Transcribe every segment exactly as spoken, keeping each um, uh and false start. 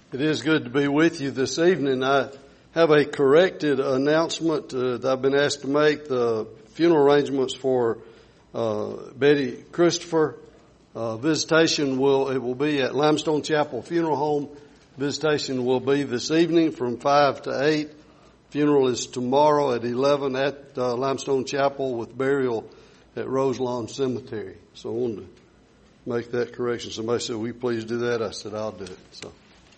It is good to be with you this evening. I have a corrected announcement uh, that I've been asked to make. The funeral arrangements for uh, Betty Christopher. Uh, visitation will it will be at Limestone Chapel Funeral Home. Visitation will be this evening from five to eight. Funeral is tomorrow at eleven at uh, Limestone Chapel with burial at Roselawn Cemetery. So I wanted to make that correction. Somebody said, "Will you please do that?" I said, "I'll do it." So.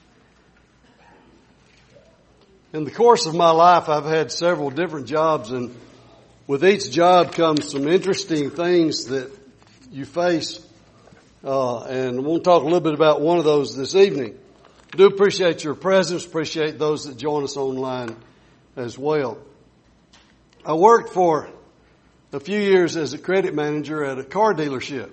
In the course of my life, I've had several different jobs, and with each job comes some interesting things that you face. Uh, and I want to talk a little bit about one of those this evening. I do appreciate your presence, appreciate those that join us online as well. I worked for a few years as a credit manager at a car dealership.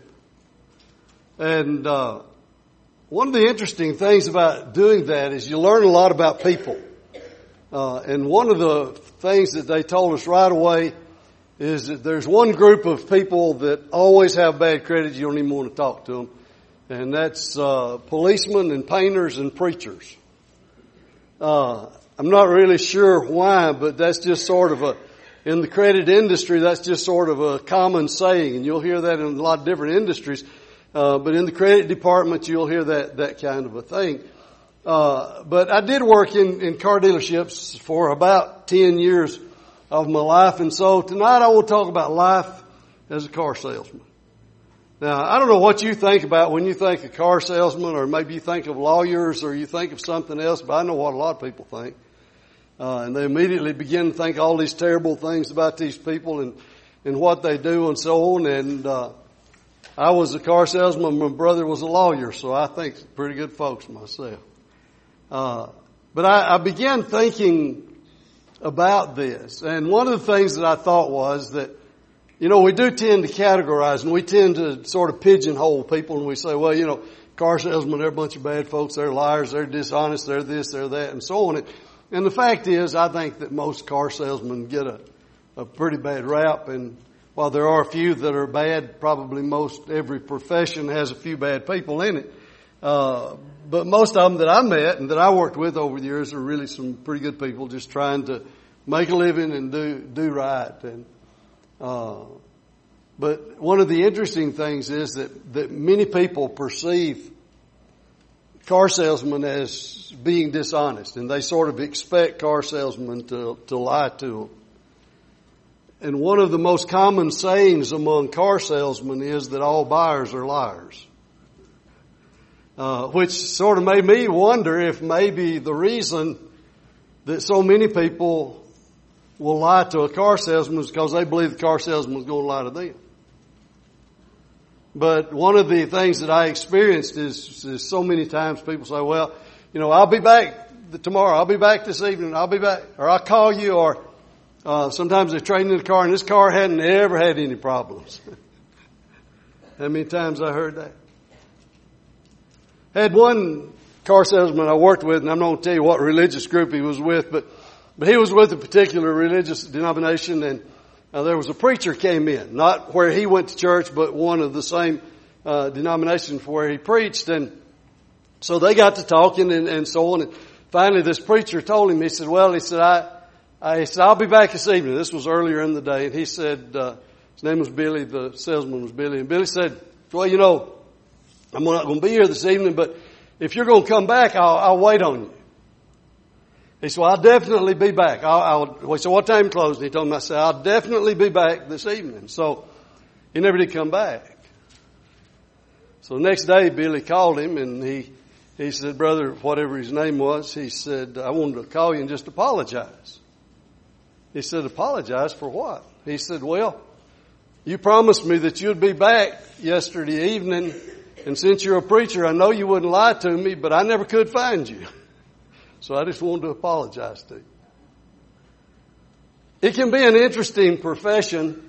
And uh, one of the interesting things about doing that is you learn a lot about people. Uh, and one of the things that they told us right away is that there's one group of people that always have bad credit. You don't even want to talk to them. And that's uh, policemen and painters and preachers. Uh, I'm not really sure why, but that's just sort of a, in the credit industry, that's just sort of a common saying. And you'll hear that in a lot of different industries. Uh, but in the credit department, you'll hear that, that kind of a thing. Uh, but I did work in, in car dealerships for about ten years of my life. And so tonight I will talk about life as a car salesman. Now, I don't know what you think about when you think of car salesman, or maybe you think of lawyers, or you think of something else, but I know what a lot of people think. Uh, and they immediately begin to think all these terrible things about these people and, and what they do and so on. And, uh, I was a car salesman. My brother was a lawyer, so I think pretty good folks myself. Uh, but I, I began thinking about this, and one of the things that I thought was that, you know, we do tend to categorize, and we tend to sort of pigeonhole people, and we say, well, you know, car salesmen, they're a bunch of bad folks, they're liars, they're dishonest, they're this, they're that, and so on. And the fact is, I think that most car salesmen get a, a pretty bad rap, and while there are a few that are bad, probably most every profession has a few bad people in it. Uh, but most of them that I met and that I worked with over the years are really some pretty good people just trying to make a living and do, do right. And, uh, but one of the interesting things is that, that many people perceive car salesmen as being dishonest, and they sort of expect car salesmen to, to lie to them. And one of the most common sayings among car salesmen is that all buyers are liars. Uh, which sort of made me wonder if maybe the reason that so many people will lie to a car salesman is because they believe the car salesman is going to lie to them. But one of the things that I experienced is, is so many times people say, well, you know, I'll be back tomorrow, I'll be back this evening, I'll be back, or I'll call you, or uh, sometimes they're trading in the car and this car hadn't ever had any problems. How many times I heard that? I had one car salesman I worked with, and I'm not going to tell you what religious group he was with, but, but he was with a particular religious denomination, and uh, there was a preacher came in, not where he went to church, but one of the same uh, denominations where he preached, and so they got to talking and, and so on, and finally this preacher told him, he said, well, he said, I, I he said, I'll be back this evening. This was earlier in the day, and he said, uh, his name was Billy, the salesman was Billy, and Billy said, well, you know, I'm not going to be here this evening, but if you're going to come back, I'll, I'll wait on you. He said, well, I'll definitely be back. I'll, I'll, well, he said, what time closed? He told me, I said, I'll definitely be back this evening. So he never did come back. So the next day, Billy called him, and he, he said, brother, whatever his name was, he said, I wanted to call you and just apologize. He said, apologize for what? He said, well, you promised me that you'd be back yesterday evening, and since you're a preacher, I know you wouldn't lie to me, but I never could find you. So I just wanted to apologize to you. It can be an interesting profession.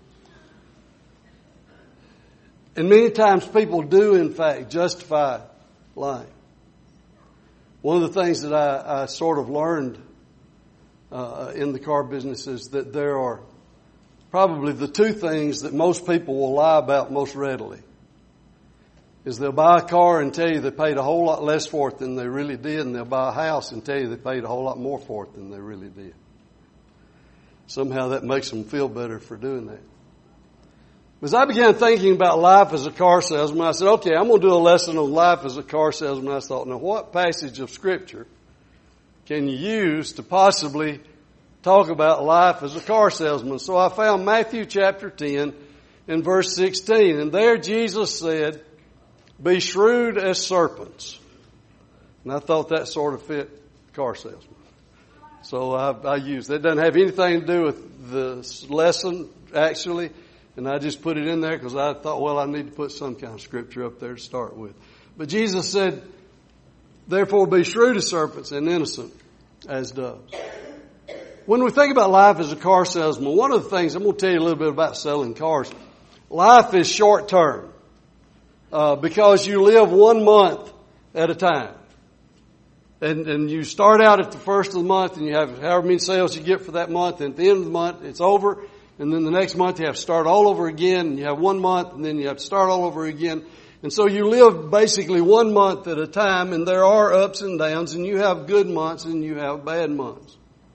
And many times people do, in fact, justify lying. One of the things that I, I sort of learned uh, in the car business is that there are probably the two things that most people will lie about most readily. is they'll buy a car and tell you they paid a whole lot less for it than they really did, and they'll buy a house and tell you they paid a whole lot more for it than they really did. Somehow that makes them feel better for doing that. As I began thinking about life as a car salesman, I said, okay, I'm going to do a lesson on life as a car salesman. I thought, now what passage of Scripture can you use to possibly talk about life as a car salesman? So I found Matthew chapter ten and verse sixteen. And there Jesus said, be shrewd as serpents. And I thought that sort of fit car salesman. So I, I used that. It doesn't have anything to do with the lesson, actually. And I just put it in there because I thought, well, I need to put some kind of scripture up there to start with. But Jesus said, therefore be shrewd as serpents and innocent as doves. When we think about life as a car salesman, one of the things, I'm going to tell you a little bit about selling cars. Life is short term uh, because you live one month at a time. And, and you start out at the first of the month and you have however many sales you get for that month. And at the end of the month, it's over. And then the next month you have to start all over again. And you have one month and then you have to start all over again. And so you live basically one month at a time, and there are ups and downs, and you have good months and you have bad months.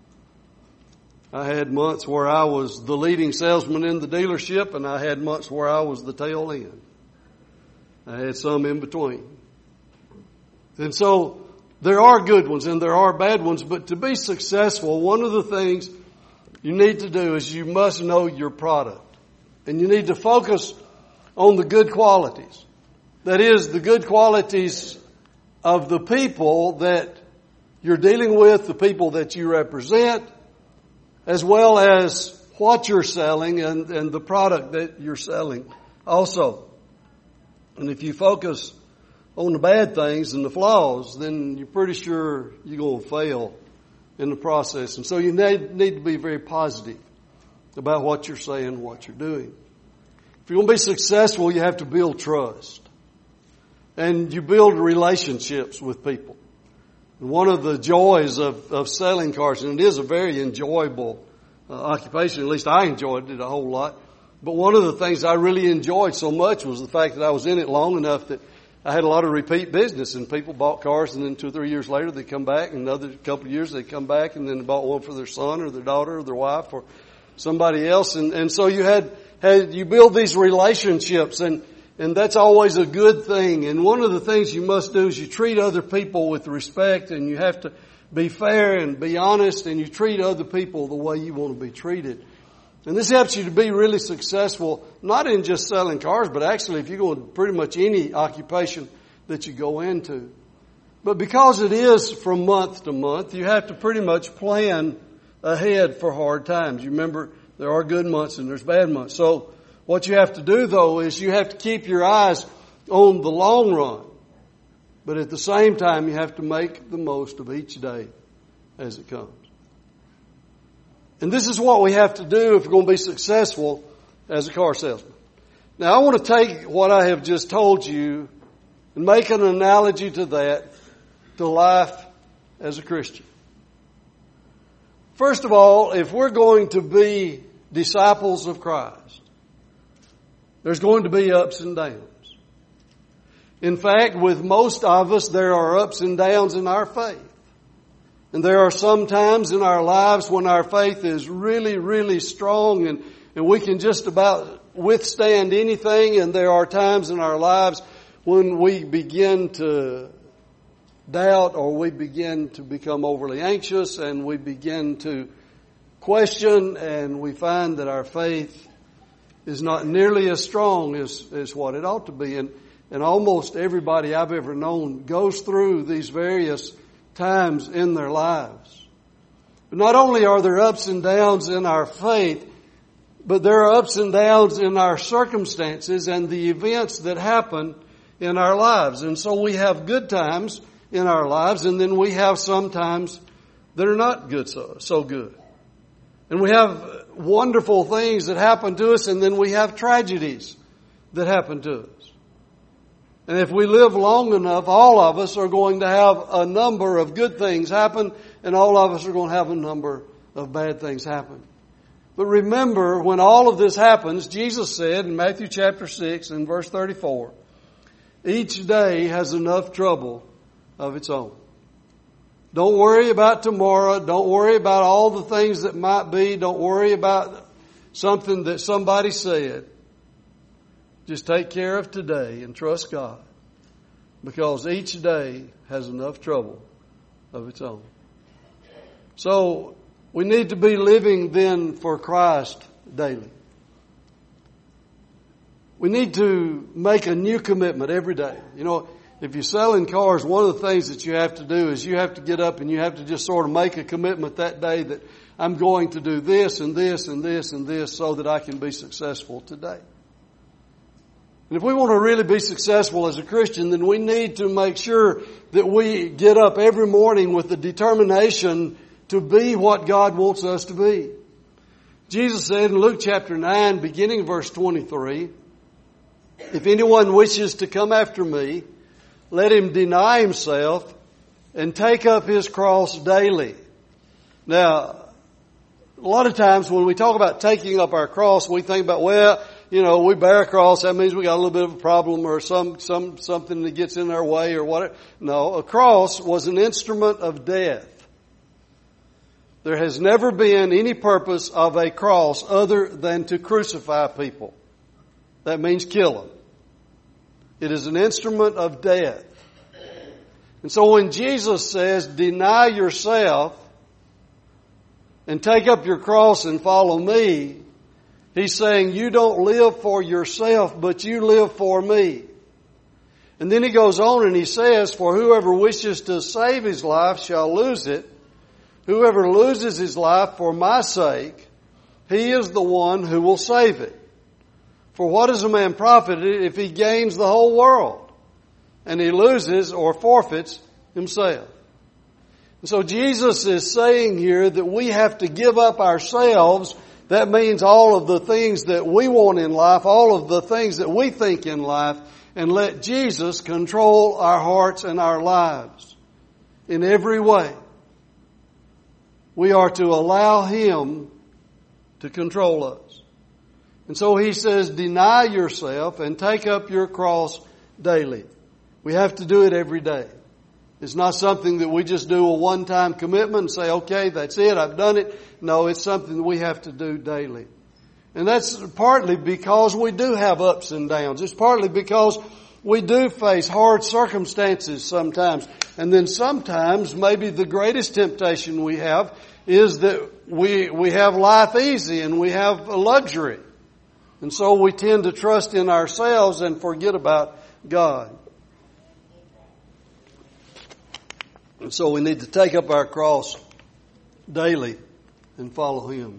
I had months where I was the leading salesman in the dealership, and I had months where I was the tail end. I had some in between. And so there are good ones and there are bad ones, but to be successful, one of the things you need to do is you must know your product. And you need to focus on the good qualities. That is, the good qualities of the people that you're dealing with, the people that you represent, as well as what you're selling and, and the product that you're selling also. And if you focus on the bad things and the flaws, then you're pretty sure you're going to fail in the process. And so you need, need to be very positive about what you're saying, what you're doing. If you're going to be successful, you have to build trust. And you build relationships with people. And one of the joys of, of selling cars, and it is a very enjoyable uh, occupation, at least I enjoyed it a whole lot. But one of the things I really enjoyed so much was the fact that I was in it long enough that I had a lot of repeat business, and people bought cars, and then two or three years later they come back, and another couple of years they come back, and then they bought one for their son or their daughter or their wife or somebody else. And, and so you had, had, you build these relationships, and And that's always a good thing. And one of the things you must do is you treat other people with respect, and you have to be fair and be honest, and you treat other people the way you want to be treated. And this helps you to be really successful, not in just selling cars, but actually if you go into pretty much any occupation that you go into. But because it is from month to month, you have to pretty much plan ahead for hard times. You remember, there are good months and there's bad months. So what you have to do, though, is you have to keep your eyes on the long run. But at the same time, you have to make the most of each day as it comes. And this is what we have to do if we're going to be successful as a car salesman. Now, I want to take what I have just told you and make an analogy to that, to life as a Christian. First of all, if we're going to be disciples of Christ, there's going to be ups and downs. In fact, with most of us, there are ups and downs in our faith. And there are some times in our lives when our faith is really, really strong and, and we can just about withstand anything. And there are times in our lives when we begin to doubt, or we begin to become overly anxious, and we begin to question, and we find that our faith is not nearly as strong as, as what it ought to be. And, and almost everybody I've ever known goes through these various times in their lives. But not only are there ups and downs in our faith, but there are ups and downs in our circumstances and the events that happen in our lives. And so we have good times in our lives, and then we have some times that are not good, so, so good. And we have wonderful things that happen to us, and then we have tragedies that happen to us. And if we live long enough, all of us are going to have a number of good things happen, and all of us are going to have a number of bad things happen. But remember, when all of this happens, Jesus said in Matthew chapter six and verse thirty-four, Each day has enough trouble of its own. Don't worry about tomorrow. Don't worry about all the things that might be. Don't worry about something that somebody said. Just take care of today and trust God, because each day has enough trouble of its own. So we need to be living then for Christ daily. We need to make a new commitment every day. You know, if you're selling cars, one of the things that you have to do is you have to get up and you have to just sort of make a commitment that day that I'm going to do this and this and this and this so that I can be successful today. And if we want to really be successful as a Christian, then we need to make sure that we get up every morning with the determination to be what God wants us to be. Jesus said in Luke chapter nine, beginning verse twenty-three, if anyone wishes to come after me, let him deny himself and take up his cross daily. Now, a lot of times when we talk about taking up our cross, we think about, well, you know, we bear a cross, that means we got a little bit of a problem or some, some, something that gets in our way or whatever. No, a cross was an instrument of death. There has never been any purpose of a cross other than to crucify people. That means kill them. It is an instrument of death. And so when Jesus says, deny yourself and take up your cross and follow me, He's saying you don't live for yourself, but you live for me. And then He goes on and He says, for whoever wishes to save his life shall lose it. Whoever loses his life for my sake, he is the one who will save it. For what is a man profited if he gains the whole world and he loses or forfeits himself? And so Jesus is saying here that we have to give up ourselves. That means all of the things that we want in life, all of the things that we think in life, and let Jesus control our hearts and our lives in every way. We are to allow Him to control us. And so He says, deny yourself and take up your cross daily. We have to do it every day. It's not something that we just do a one-time commitment and say, okay, that's it, I've done it. No, it's something that we have to do daily. And that's partly because we do have ups and downs. It's partly because we do face hard circumstances sometimes. And then sometimes maybe the greatest temptation we have is that we, we have life easy and we have a luxury. And so we tend to trust in ourselves and forget about God. And so we need to take up our cross daily and follow Him.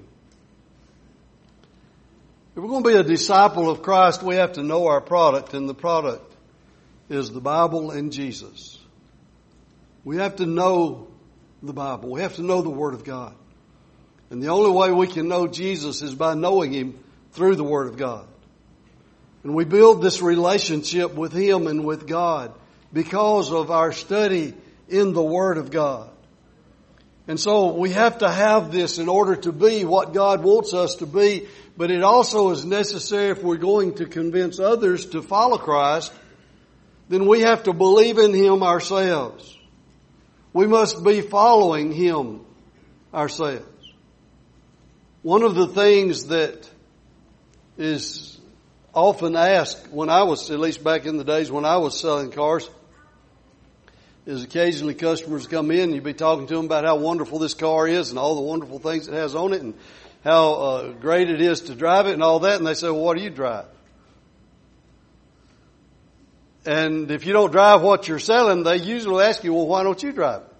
If we're going to be a disciple of Christ, we have to know our product, and the product is the Bible and Jesus. We have to know the Bible. We have to know the Word of God. And the only way we can know Jesus is by knowing Him through the Word of God. And we build this relationship with Him and with God because of our study in the Word of God. And so we have to have this in order to be what God wants us to be. But it also is necessary if we're going to convince others to follow Christ, then we have to believe in Him ourselves. We must be following Him ourselves. One of the things that is often asked when I was, at least back in the days when I was selling cars, is occasionally customers come in and you'd be talking to them about how wonderful this car is and all the wonderful things it has on it and how uh, great it is to drive it and all that. And they say, well, what do you drive? And if you don't drive what you're selling, they usually ask you, well, why don't you drive it?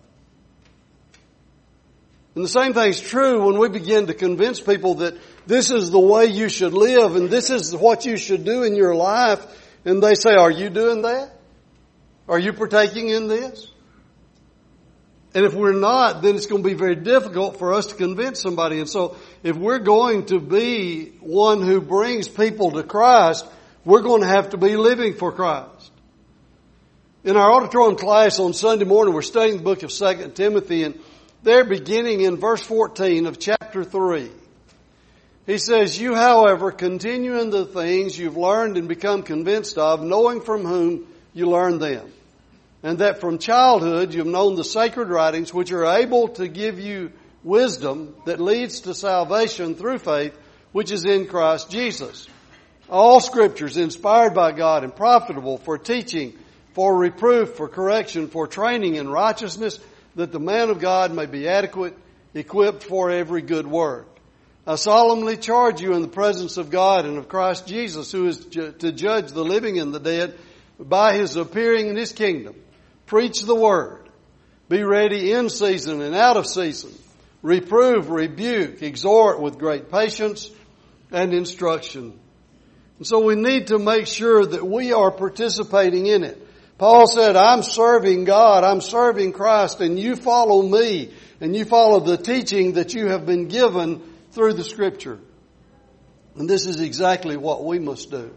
And the same thing's true when we begin to convince people that this is the way you should live and this is what you should do in your life. And they say, are you doing that? Are you partaking in this? And if we're not, then it's going to be very difficult for us to convince somebody. And so if we're going to be one who brings people to Christ, we're going to have to be living for Christ. In our auditorium class on Sunday morning, we're studying the book of Second Timothy, and there beginning in verse fourteen of chapter three, he says, you, however, continue in the things you've learned and become convinced of, knowing from whom you learn them. And that from childhood you've known the sacred writings, which are able to give you wisdom that leads to salvation through faith, which is in Christ Jesus. All Scripture is inspired by God and profitable for teaching, for reproof, for correction, for training in righteousness, that the man of God may be adequate, equipped for every good work. I solemnly charge you in the presence of God and of Christ Jesus, who is ju- to judge the living and the dead, by His appearing in His kingdom. Preach the word. Be ready in season and out of season. Reprove, rebuke, exhort with great patience and instruction. And so we need to make sure that we are participating in it. Paul said, I'm serving God, I'm serving Christ, and you follow me, and you follow the teaching that you have been given through the Scripture. And this is exactly what we must do.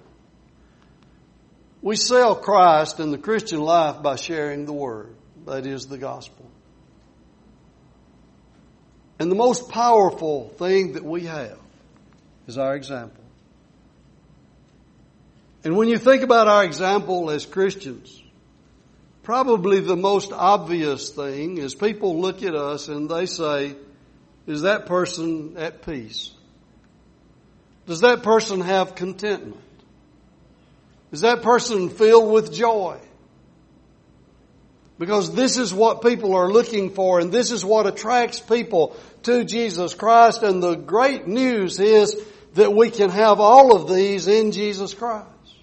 We sell Christ and the Christian life by sharing the Word. That is the gospel. And the most powerful thing that we have is our example. And when you think about our example as Christians, probably the most obvious thing is people look at us and they say, is that person at peace? Does that person have contentment? Is that person filled with joy? Because this is what people are looking for, and this is what attracts people to Jesus Christ. And the great news is that we can have all of these in Jesus Christ.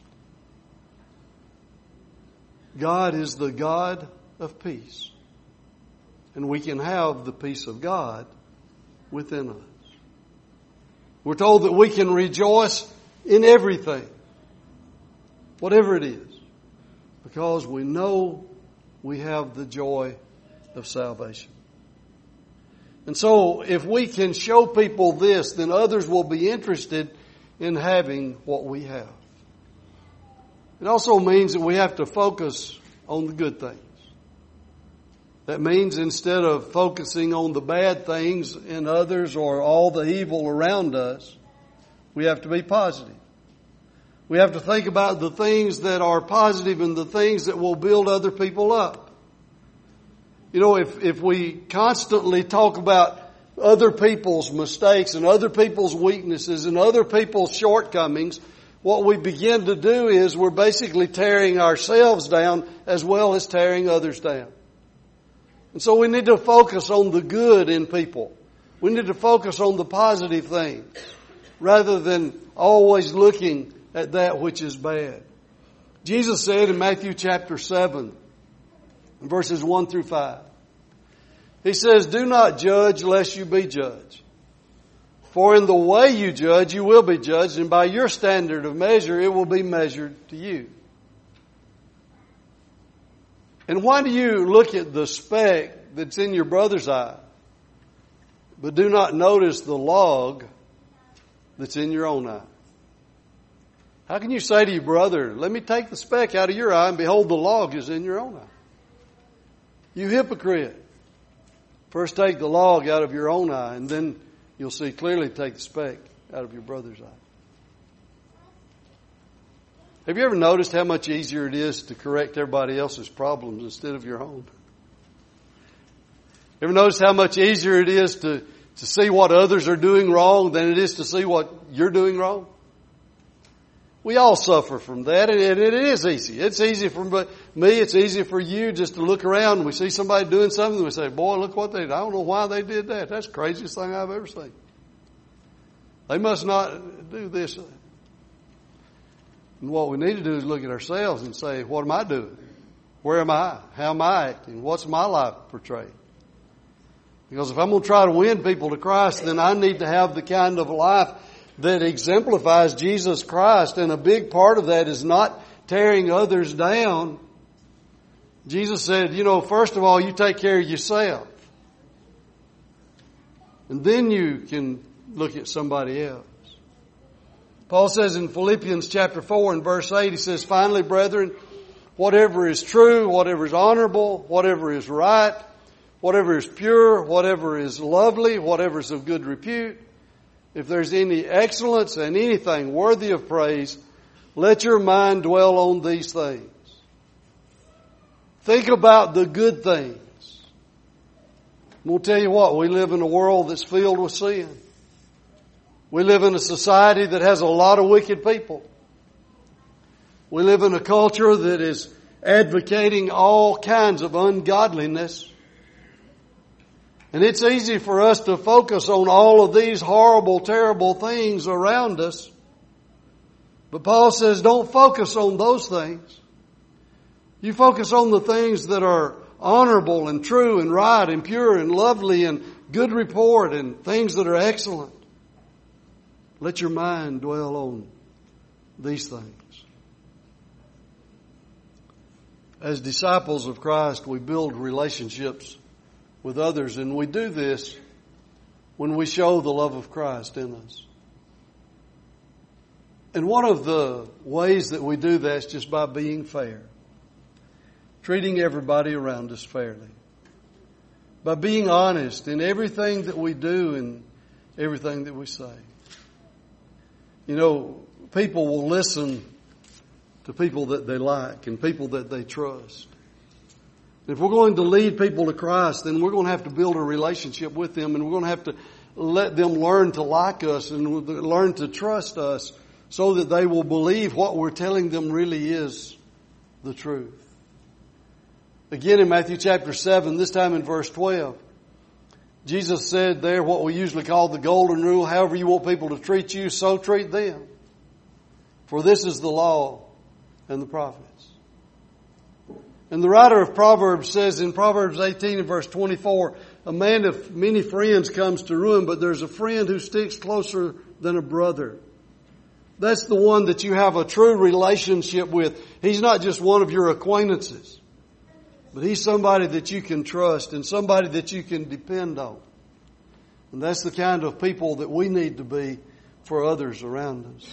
God is the God of peace. And we can have the peace of God within us. We're told that we can rejoice in everything, whatever it is, because we know we have the joy of salvation. And so if we can show people this, then others will be interested in having what we have. It also means that we have to focus on the good things. That means instead of focusing on the bad things in others or all the evil around us, we have to be positive. We have to think about the things that are positive and the things that will build other people up. You know, if, if we constantly talk about other people's mistakes and other people's weaknesses and other people's shortcomings, what we begin to do is we're basically tearing ourselves down as well as tearing others down. And so we need to focus on the good in people. We need to focus on the positive things rather than always looking at that which is bad. Jesus said in Matthew chapter seven, verses one through five, He says, do not judge lest you be judged. For in the way you judge, you will be judged, and by your standard of measure, it will be measured to you. And why do you look at the speck that's in your brother's eye, but do not notice the log that's in your own eye? How can you say to your brother, let me take the speck out of your eye, and behold, the log is in your own eye? You hypocrite. First take the log out of your own eye, and then you'll see clearly take the speck out of your brother's eye. Have you ever noticed how much easier it is to correct everybody else's problems instead of your own? Ever noticed how much easier it is to, to see what others are doing wrong than it is to see what you're doing wrong? We all suffer from that, and it is easy. It's easy for me, it's easy for you just to look around and we see somebody doing something and we say, boy, look what they did. I don't know why they did that. That's the craziest thing I've ever seen. They must not do this. And what we need to do is look at ourselves and say, what am I doing? Where am I? How am I acting? What's my life portraying? Because if I'm going to try to win people to Christ, then I need to have the kind of life that exemplifies Jesus Christ. And a big part of that is not tearing others down. Jesus said, you know, first of all, you take care of yourself. And then you can look at somebody else. Paul says in Philippians chapter four and verse eight, he says, finally, brethren, whatever is true, whatever is honorable, whatever is right, whatever is pure, whatever is lovely, whatever is of good repute, if there's any excellence and anything worthy of praise, let your mind dwell on these things. Think about the good things. I'm going to tell you what, we live in a world that's filled with sin. We live in a society that has a lot of wicked people. We live in a culture that is advocating all kinds of ungodliness. And it's easy for us to focus on all of these horrible, terrible things around us. But Paul says, don't focus on those things. You focus on the things that are honorable and true and right and pure and lovely and good report and things that are excellent. Let your mind dwell on these things. As disciples of Christ, we build relationships with others, and we do this when we show the love of Christ in us. And one of the ways that we do that is just by being fair. Treating everybody around us fairly. By being honest in everything that we do and everything that we say. You know, people will listen to people that they like and people that they trust. If we're going to lead people to Christ, then we're going to have to build a relationship with them, and we're going to have to let them learn to like us and learn to trust us so that they will believe what we're telling them really is the truth. Again in Matthew chapter seven, this time in verse twelve, Jesus said there what we usually call the golden rule, however you want people to treat you, so treat them. For this is the law and the prophets. And the writer of Proverbs says in Proverbs eighteen and verse twenty-four, a man of many friends comes to ruin, but there's a friend who sticks closer than a brother. That's the one that you have a true relationship with. He's not just one of your acquaintances, but he's somebody that you can trust and somebody that you can depend on. And that's the kind of people that we need to be for others around us.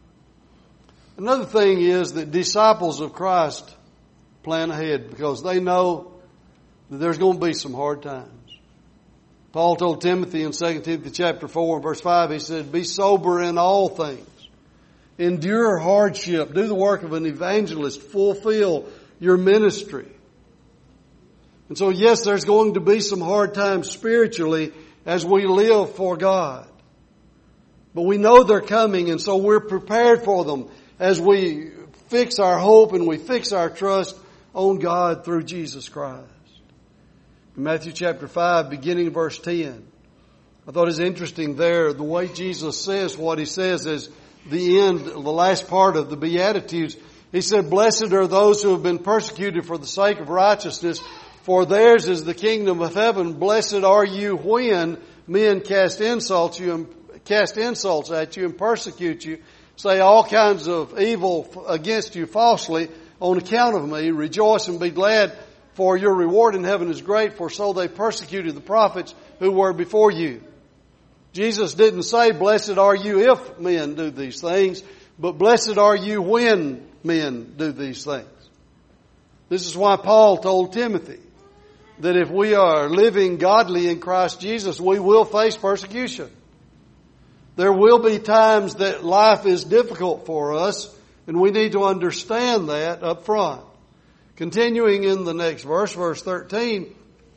Another thing is that disciples of Christ plan ahead because they know that there's going to be some hard times. Paul told Timothy in Second Timothy chapter four and verse five, he said, be sober in all things. Endure hardship. Do the work of an evangelist. Fulfill your ministry. And so yes, there's going to be some hard times spiritually as we live for God. But we know they're coming, and so we're prepared for them as we fix our hope and we fix our trust on God through Jesus Christ. In Matthew chapter five, beginning verse ten, I thought it was interesting there, the way Jesus says what he says is the end, the last part of the Beatitudes. He said, blessed are those who have been persecuted for the sake of righteousness, for theirs is the kingdom of heaven. Blessed are you when men cast insults you and cast insults at you and persecute you, say all kinds of evil against you falsely on account of me. Rejoice and be glad, for your reward in heaven is great, for so they persecuted the prophets who were before you. Jesus didn't say, blessed are you if men do these things, but blessed are you when men do these things. This is why Paul told Timothy that if we are living godly in Christ Jesus, we will face persecution. There will be times that life is difficult for us, and we need to understand that up front. Continuing in the next verse, verse thirteen,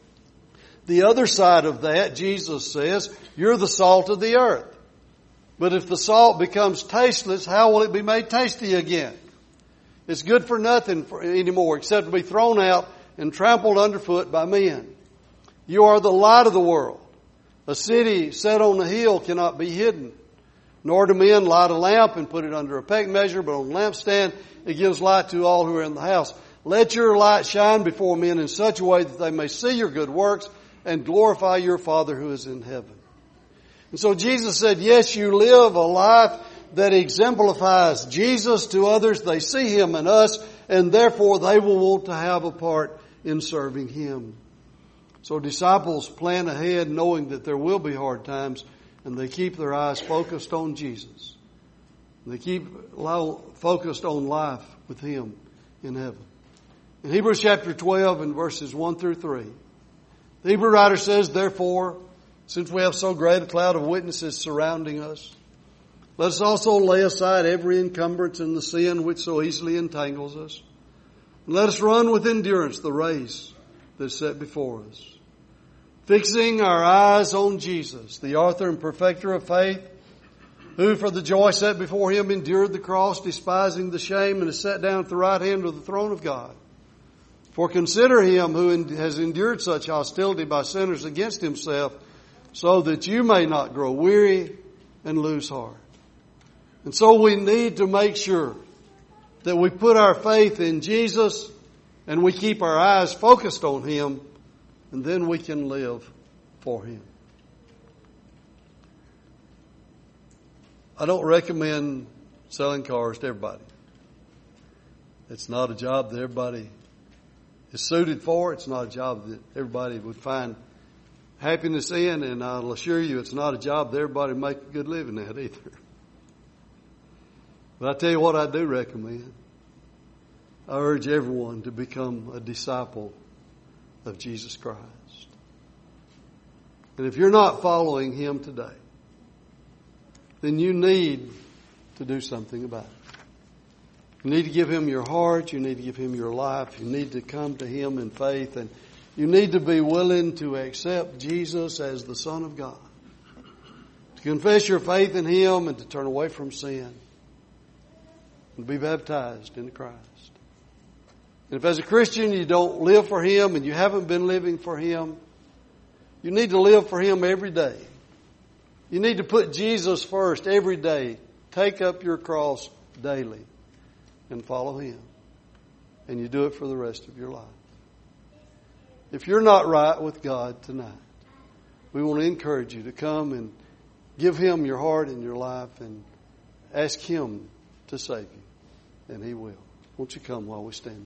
the other side of that, Jesus says, you're the salt of the earth. But if the salt becomes tasteless, how will it be made tasty again? It's good for nothing for anymore except to be thrown out and trampled underfoot by men. You are the light of the world. A city set on a hill cannot be hidden. Nor do men light a lamp and put it under a peg measure, but on a lampstand it gives light to all who are in the house. Let your light shine before men in such a way that they may see your good works and glorify your Father who is in heaven. And so Jesus said, yes, you live a life that exemplifies Jesus to others. They see Him in us, and therefore they will want to have a part in serving Him. So disciples plan ahead knowing that there will be hard times, and they keep their eyes focused on Jesus. They keep focused on life with Him in heaven. In Hebrews chapter twelve and verses one through three, the Hebrew writer says, therefore, since we have so great a cloud of witnesses surrounding us, let us also lay aside every encumbrance and the sin which so easily entangles us. And let us run with endurance the race that's set before us, fixing our eyes on Jesus, the author and perfecter of faith, who for the joy set before him endured the cross, despising the shame, and is set down at the right hand of the throne of God. For consider him who has endured such hostility by sinners against himself, so that you may not grow weary and lose heart. And so we need to make sure that we put our faith in Jesus and we keep our eyes focused on him, and then we can live for him. I don't recommend selling cars to everybody. It's not a job that everybody is suited for. It's not a job that everybody would find happiness in, and I'll assure you it's not a job that everybody would make a good living at either. But I tell you what I do recommend. I urge everyone to become a disciple of Jesus Christ. And if you're not following him today, then you need to do something about it. You need to give him your heart. You need to give him your life. You need to come to him in faith. And you need to be willing to accept Jesus as the Son of God. To confess your faith in him and to turn away from sin. And be baptized into Christ. And if as a Christian you don't live for him and you haven't been living for him, you need to live for him every day. You need to put Jesus first every day. Take up your cross daily and follow him. And you do it for the rest of your life. If you're not right with God tonight, we want to encourage you to come and give him your heart and your life and ask him to save you. And he will. Won't you come while we stand?